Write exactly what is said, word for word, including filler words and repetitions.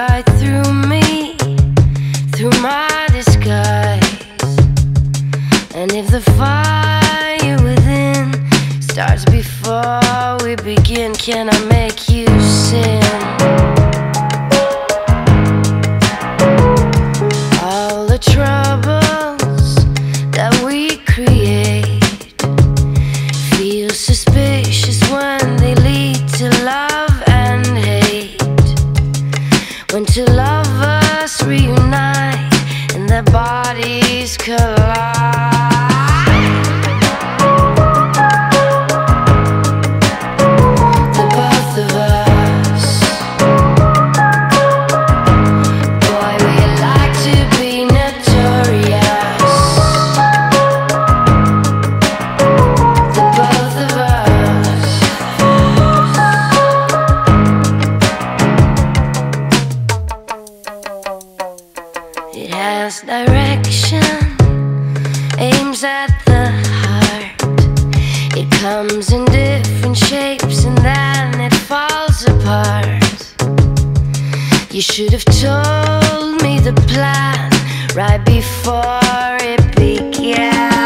right through me, through my disguise. And if the fire within starts before we begin, can I make you sin? All the troubles that we create feel suspicious when they lead to love and hate. When two lovers reunite and their bodies collide, the both of us, boy, we like to be notorious. The both of us, it has direction, aims at the heart. It comes in different shapes and then it falls apart. You should have told me the plan right before it began.